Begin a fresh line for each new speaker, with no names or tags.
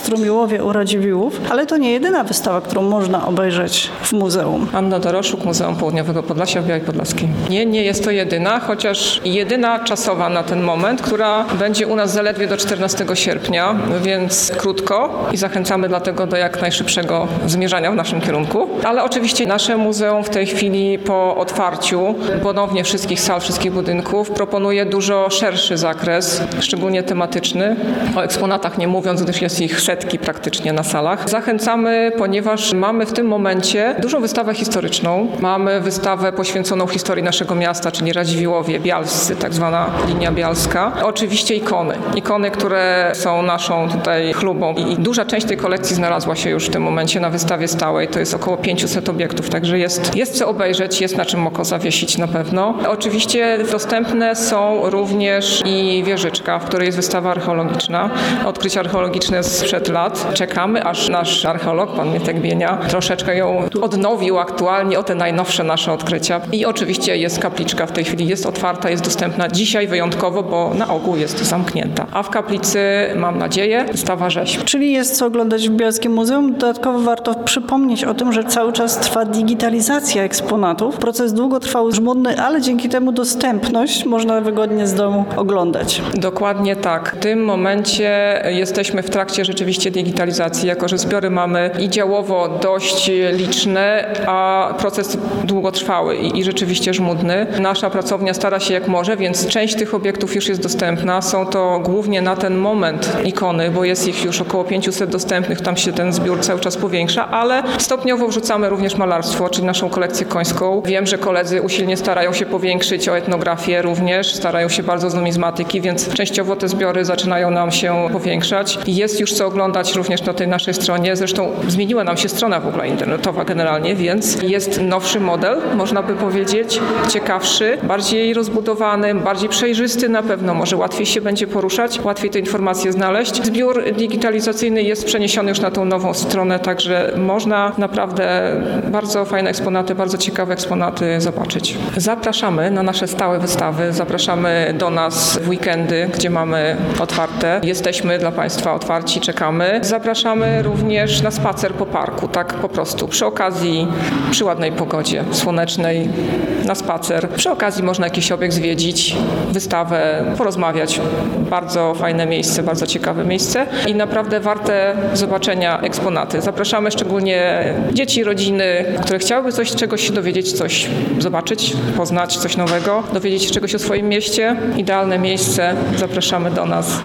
Strumiłowie u Radziwiłłów, ale to nie jedyna wystawa, którą można obejrzeć w muzeum.
Anna Doroszuk, Muzeum Południowego Podlasia w Białej Podlaskiej. Nie jest to jedyna, chociaż jedyna czasowa na ten moment, która będzie u nas zaledwie do 14 sierpnia, więc krótko i zachęcamy dlatego do jak najszybszego zmierzania w naszym kierunku. Ale oczywiście nasze muzeum w tej chwili po otwarciu ponownie wszystkich sal, wszystkich budynków proponuje dużo szerszy zakres, szczególnie tematyczny. O eksponatach nie mówiąc, gdyż jest ich setki praktycznie na salach. Zachęcamy, ponieważ mamy w tym momencie dużą wystawę historyczną. Mamy wystawę poświęconą historii naszego miasta, czyli Radziwiłłowie bialscy, tak zwana linia bialska. Oczywiście ikony, które są naszą tutaj chlubą i duża część tej kolekcji znalazła się już w tym momencie na wystawie stałej. To jest około 500 obiektów, także jest co obejrzeć, jest na czym oko zawiesić na pewno. Oczywiście dostępne są również i wieżyczka, w której jest wystawa archeologiczna. Odkrycia archeologiczne sprzed lat. Czekamy, aż nasz archeolog, pan Mietek Bienia, troszeczkę ją odnowił aktualnie o te najnowsze nasze odkrycia. I oczywiście jest kapliczka w tej chwili, jest otwarta, jest dostępna dzisiaj wyjątkowo, bo na ogół jest zamknięta. A w kaplicy, mam nadzieję, wystawa rzeźb.
Czyli jest co oglądać w Bielskim Muzeum. Dodatkowo warto przypomnieć o tym, że cały czas trwa digitalizacja eksponatów. Proces długotrwały, żmudny, ale dzięki temu dostępność można wygodnie z domu oglądać.
Dokładnie tak. W tym momencie jesteśmy w trakcie rzeczywiście digitalizacji, jako że zbiory mamy i działowo dość liczne, a proces długotrwały i rzeczywiście żmudny. Nasza pracownia stara się jak może, więc część tych obiektów już jest dostępna. Są to głównie na ten moment ikony, bo jest ich już około 500 dostępnych, tam się ten zbiór cały czas powiększa, ale stopniowo wrzucamy również malarstwo, czyli naszą kolekcję końską. Wiem, że koledzy usilnie starają się powiększyć o etnografię również, starają się bardzo z numizmatyki, więc częściowo te zbiory zaczynają nam się powiększać. Jest już co oglądać również na tej naszej stronie. Zresztą zmieniła nam się strona w ogóle internetowa generalnie, więc jest nowszy model, można by powiedzieć, ciekawszy, bardziej rozbudowany, bardziej przejrzysty na pewno, może łatwiej się będzie poruszać, łatwiej te informacje znaleźć. Zbiór digitalizacyjny jest przeniesiony już na tą nową stronę, także można naprawdę bardzo fajne eksponaty, bardzo ciekawe eksponaty zobaczyć. Zapraszamy na nasze stałe wystawy, zapraszamy do nas w weekendy, gdzie mamy otwarte. Jesteśmy dla Państwa otwarci, czekamy. Zapraszamy również na spacer po parku, tak po prostu. Przy okazji, przy ładnej pogodzie słonecznej, na spacer. Przy okazji można jakiś obiekt zwiedzić, wystawę, porozmawiać. Bardzo fajne miejsce, bardzo ciekawe miejsce i naprawdę warte zobaczenia eksponaty. Zapraszamy szczególnie dzieci, rodziny, które chciałyby czegoś się dowiedzieć, coś zobaczyć, poznać coś nowego, dowiedzieć się czegoś o swoim mieście. Idealne miejsce. Zapraszamy do nas.